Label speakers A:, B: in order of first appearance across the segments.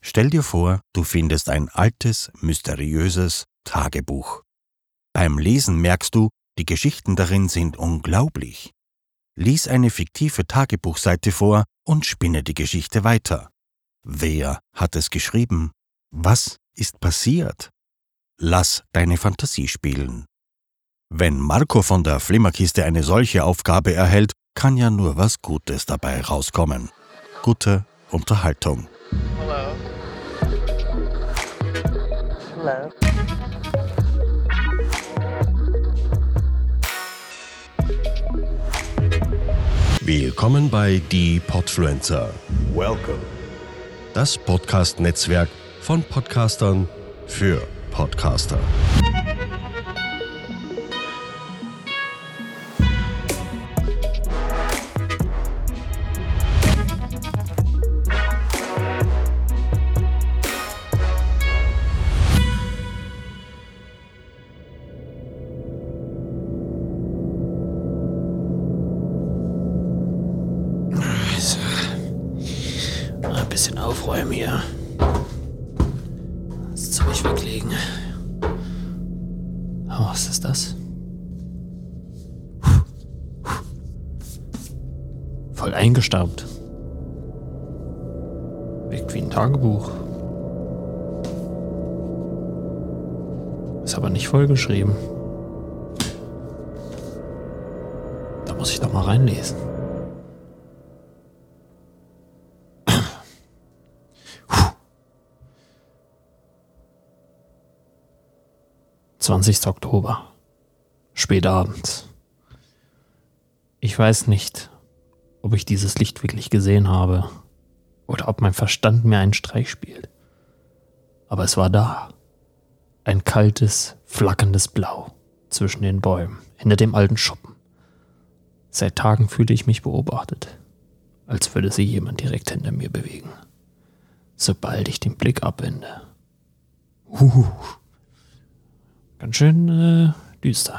A: Stell dir vor, du findest ein altes, mysteriöses Tagebuch. Beim Lesen merkst du, die Geschichten darin sind unglaublich. Lies eine fiktive Tagebuchseite vor und spinne die Geschichte weiter. Wer hat es geschrieben? Was ist passiert? Lass deine Fantasie spielen. Wenn Marco von der Flimmerkiste eine solche Aufgabe erhält, kann ja nur was Gutes dabei rauskommen. Gute Unterhaltung.
B: Hello. Hello.
C: Willkommen bei Die Podfluencer.
D: Welcome.
C: Das Podcast-Netzwerk von Podcastern für Podcaster.
B: Ein bisschen aufräumen hier. Das Zeug weglegen. Oh, was ist das? Voll eingestaubt. Wirkt wie ein Tagebuch. Ist aber nicht vollgeschrieben. Da muss ich doch mal reinlesen. 20. Oktober. Spät abends. Ich weiß nicht, ob ich dieses Licht wirklich gesehen habe oder ob mein Verstand mir einen Streich spielt. Aber es war da. Ein kaltes, flackerndes Blau zwischen den Bäumen, hinter dem alten Schuppen. Seit Tagen fühlte ich mich beobachtet, als würde sich jemand direkt hinter mir bewegen. Sobald ich den Blick abwende. Ganz schön düster.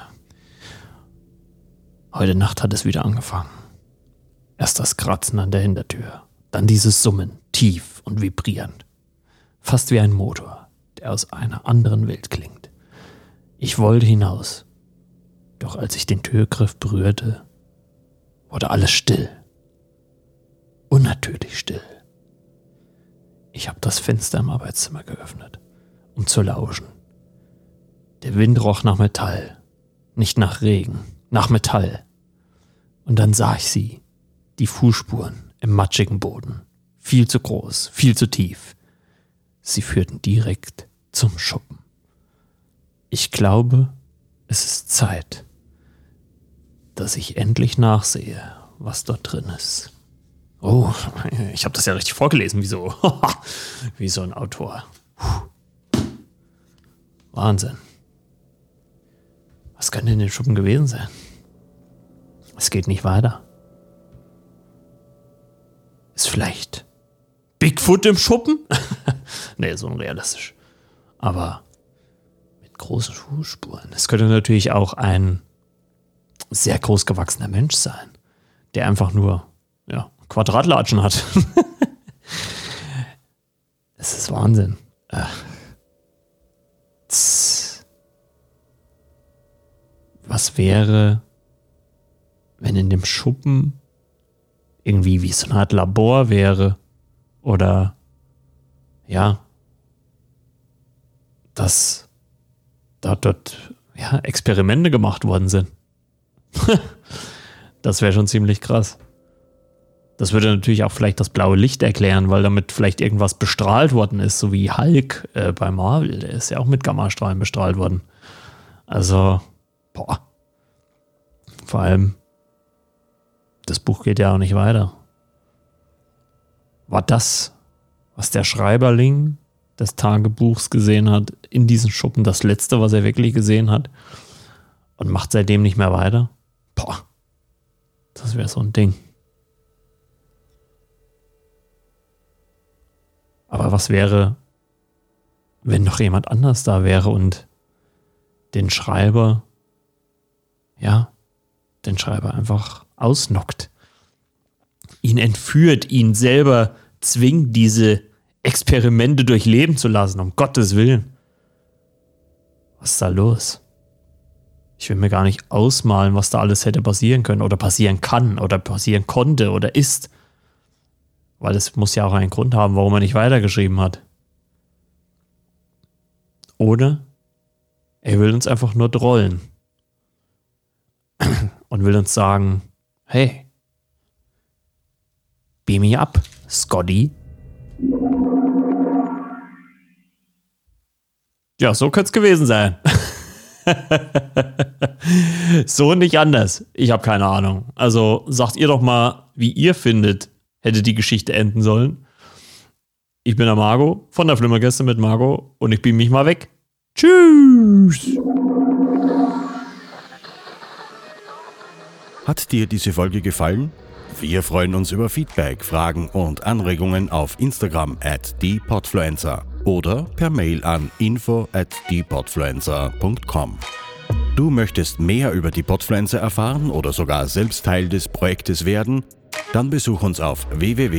B: Heute Nacht hat es wieder angefangen. Erst das Kratzen an der Hintertür, dann dieses Summen, tief und vibrierend. Fast wie ein Motor, der aus einer anderen Welt klingt. Ich wollte hinaus, doch als ich den Türgriff berührte, wurde alles still. Unnatürlich still. Ich habe das Fenster im Arbeitszimmer geöffnet, um zu lauschen. Der Wind roch nach Metall, nicht nach Regen, nach Metall. Und dann sah ich sie, die Fußspuren im matschigen Boden. Viel zu groß, viel zu tief. Sie führten direkt zum Schuppen. Ich glaube, es ist Zeit, dass ich endlich nachsehe, was dort drin ist. Oh, ich habe das ja richtig vorgelesen, wie so ein Autor. Wahnsinn. Was könnte in dem Schuppen gewesen sein? Es geht nicht weiter. Ist vielleicht Bigfoot im Schuppen? Nee, so unrealistisch. Aber mit großen Fußspuren. Es könnte natürlich auch ein sehr groß gewachsener Mensch sein, der einfach nur Quadratlatschen hat. Es ist Wahnsinn. Was wäre, wenn in dem Schuppen irgendwie wie so eine Art Labor wäre oder dass dort Experimente gemacht worden sind. Das wäre schon ziemlich krass. Das würde natürlich auch vielleicht das blaue Licht erklären, weil damit vielleicht irgendwas bestrahlt worden ist, so wie Hulk bei Marvel. Der ist ja auch mit Gammastrahlen bestrahlt worden. Also, vor allem, das Buch geht ja auch nicht weiter. War das, was der Schreiberling des Tagebuchs gesehen hat, in diesen Schuppen das Letzte, was er wirklich gesehen hat? Und macht seitdem nicht mehr weiter? Das wäre so ein Ding. Aber was wäre, wenn noch jemand anders da wäre und den Schreiber einfach ausnockt, ihn entführt, ihn selber zwingt, diese Experimente durchleben zu lassen, um Gottes Willen. Was ist da los? Ich will mir gar nicht ausmalen, was da alles hätte passieren können oder passieren kann oder passieren konnte oder ist. Weil es muss ja auch einen Grund haben, warum er nicht weitergeschrieben hat. Oder er will uns einfach nur trollen. Und will uns sagen, hey, beam me up, Scotty. Ja, so könnte es gewesen sein. So nicht anders. Ich habe keine Ahnung. Also sagt ihr doch mal, wie ihr findet, hätte die Geschichte enden sollen. Ich bin der Margo von der Flimmergäste mit Margo und ich beam mich mal weg. Tschüss!
A: Hat dir diese Folge gefallen? Wir freuen uns über Feedback, Fragen und Anregungen auf Instagram @diepodfluencer oder per Mail an info@diepodfluencer.com. Du möchtest mehr über die Podfluencer erfahren oder sogar selbst Teil des Projektes werden? Dann besuch uns auf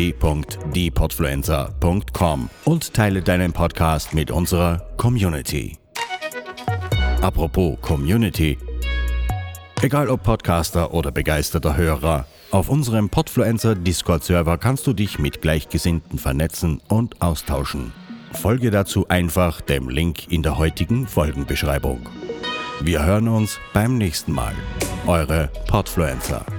A: www.diepodfluencer.com und teile deinen Podcast mit unserer Community. Apropos Community. Egal ob Podcaster oder begeisterter Hörer, auf unserem Podfluencer Discord-Server kannst du dich mit Gleichgesinnten vernetzen und austauschen. Folge dazu einfach dem Link in der heutigen Folgenbeschreibung. Wir hören uns beim nächsten Mal. Eure Podfluencer.